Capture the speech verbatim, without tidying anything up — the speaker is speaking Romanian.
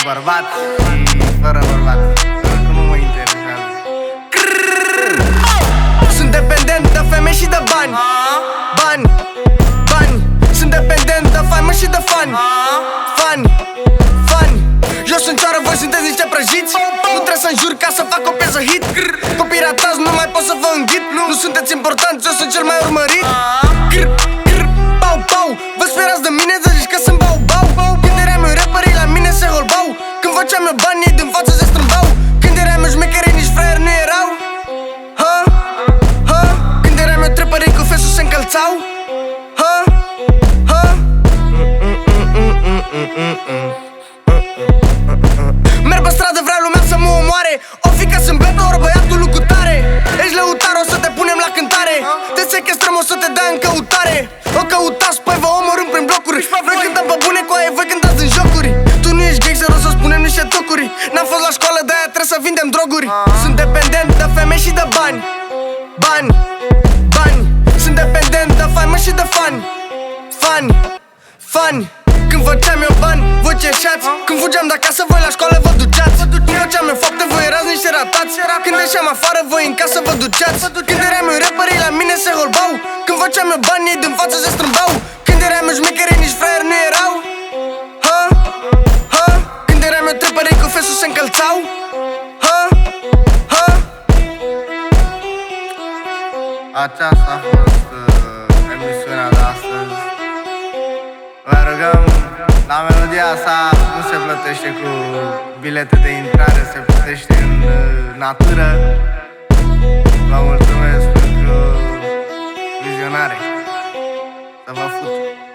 bărbat și fără bărbat, că nu mă interesează. Sunt dependent de femei și de bani. Bani, bani. Sunt dependent de fani, și de fani. Fani, fani. Eu sunt țară, voi sunteți niște prăjiți. Nu trebuie să înjur ca să fac o piesă hit. Copii ratați, nu mai pot să vă înghit. Nu sunteți importanți, eu sunt cel mai urmărit. Grr, grr, pau, pau. Vă sperați de mine, să zici că sunt bau, bau. Când eram eu rapperii, la mine se holbau. Când făceam eu bani, ei din față se strâmbau. Când eram eu șmecherii, nici fraieri nu erau. Ha? Ha? Când eram eu trepării cu fesul se încălțau. Ha? Ha? Merg pe stradă, vrea lumea să mă omoare. O fi că sunt betă, ori băiatul lucru tare. Ești lăutar, o să te punem la cântare. Te sechestrăm, o să te dai în căutare. O căutați, păi vă omorâm prin blocuri. Noi cântăm pe bune cu aia, voi cântați în jocuri. Tu nu ești gangster, o să spunem niște tocuri. N-am fost la școală, de-aia trebuie să vindem droguri. Sunt dependent de femei și de bani. Bani, bani. Sunt dependent de fani, și de fani. Fani, fani. Când făceam eu bani, voi cerșați. Când fugeam de acasă, voi la școală vă duceați. Când făceam eu fapte, voi erați niște ratați. Când ieșeam afară, voi în casă vă duceați. Când eram eu rapperii, la mine se holbau. Când făceam eu bani, ei din față se strâmbau. Când eram eu șmecherii, nici fraieri nu erau. Ha? Ha? Când eram eu trepării cu fesul se încălțau. Ha? Ha? Aceasta a fost uh, emisiunea de astăzi. Vă rugăm, la melodia asta nu se plătește cu bilete de intrare, se plătește în uh, natură. Vă mulțumesc pentru vizionare. Să vă fut.